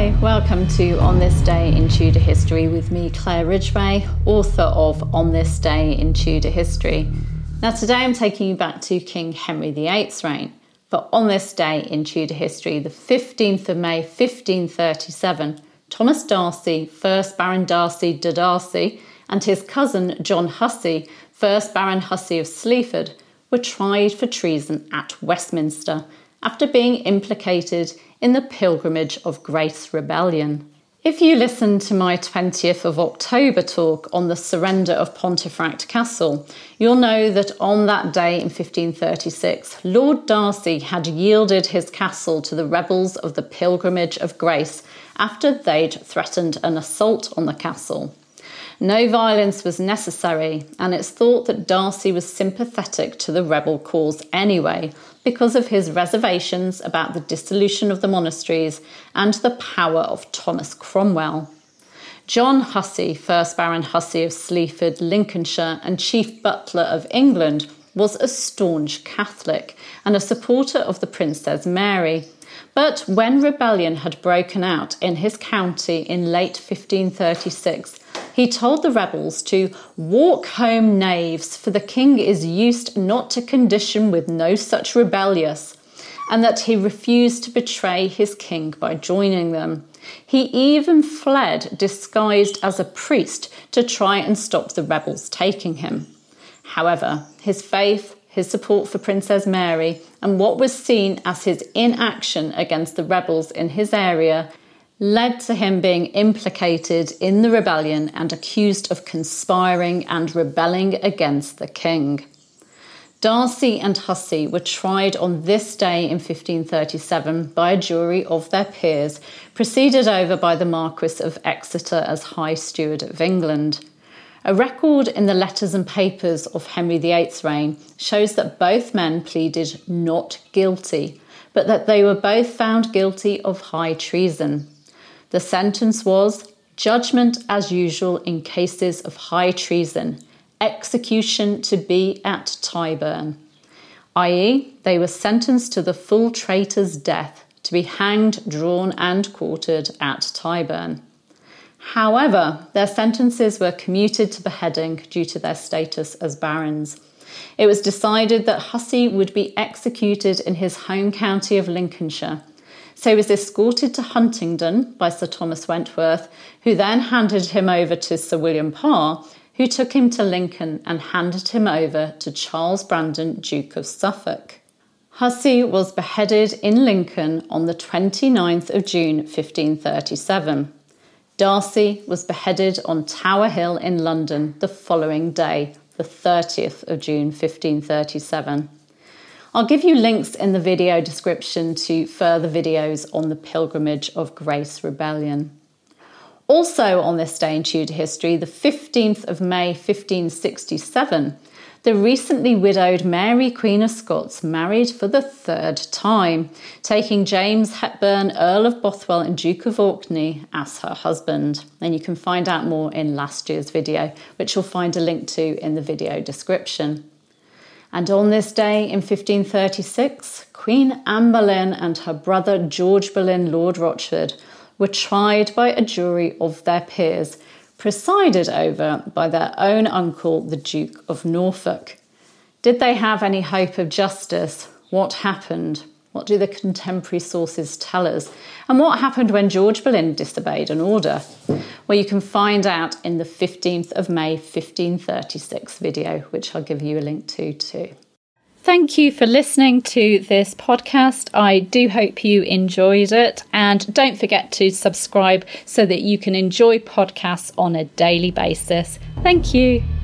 Hi, welcome to On This Day in Tudor History with me, Claire Ridgway, author of On This Day in Tudor History. Now today I'm taking you back to King Henry VIII's reign, but on this day in Tudor history, the 15th of May 1537, Thomas Darcy, 1st Baron Darcy de Darcy, and his cousin John Hussey, 1st Baron Hussey of Sleaford, were tried for treason at Westminster after being implicated in the Pilgrimage of Grace rebellion. If you listened to my 20th of October talk on the surrender of Pontefract Castle, you'll know that on that day in 1536, Lord Darcy had yielded his castle to the rebels of the Pilgrimage of Grace after they'd threatened an assault on the castle. No violence was necessary, and it's thought that Darcy was sympathetic to the rebel cause anyway, because of his reservations about the dissolution of the monasteries and the power of Thomas Cromwell. John Hussey, 1st Baron Hussey of Sleaford, Lincolnshire, and Chief Butler of England, was a staunch Catholic and a supporter of the Princess Mary. But when rebellion had broken out in his county in late 1536, he told the rebels to walk home, knaves, for the king is used not to condition with no such rebellious, and that he refused to betray his king by joining them. He even fled disguised as a priest to try and stop the rebels taking him. However, his faith, his support for Princess Mary, and what was seen as his inaction against the rebels in his area led to him being implicated in the rebellion and accused of conspiring and rebelling against the king. Darcy and Hussey were tried on this day in 1537 by a jury of their peers, presided over by the Marquis of Exeter as High Steward of England. A record in the letters and papers of Henry VIII's reign shows that both men pleaded not guilty, but that they were both found guilty of high treason. The sentence was judgment as usual in cases of high treason, execution to be at Tyburn, i.e. they were sentenced to the full traitor's death, to be hanged, drawn and quartered at Tyburn. However, their sentences were commuted to beheading due to their status as barons. It was decided that Hussey would be executed in his home county of Lincolnshire. So he was escorted to Huntingdon by Sir Thomas Wentworth, who then handed him over to Sir William Parr, who took him to Lincoln and handed him over to Charles Brandon, Duke of Suffolk. Hussey was beheaded in Lincoln on the 29th of June 1537. Darcy was beheaded on Tower Hill in London the following day, the 30th of June 1537. I'll give you links in the video description to further videos on the Pilgrimage of Grace rebellion. Also on this day in Tudor history, the 15th of May 1567, the recently widowed Mary Queen of Scots married for the third time, taking James Hepburn, Earl of Bothwell and Duke of Orkney as her husband. And you can find out more in last year's video, which you'll find a link to in the video description. And on this day in 1536, Queen Anne Boleyn and her brother George Boleyn, Lord Rochford, were tried by a jury of their peers, presided over by their own uncle, the Duke of Norfolk. Did they have any hope of justice? What happened? What do the contemporary sources tell us? And what happened when George Boleyn disobeyed an order? Well, you can find out in the 15th of May 1536 video, which I'll give you a link to too. Thank you for listening to this podcast. I do hope you enjoyed it, and don't forget to subscribe so that you can enjoy podcasts on a daily basis. Thank you.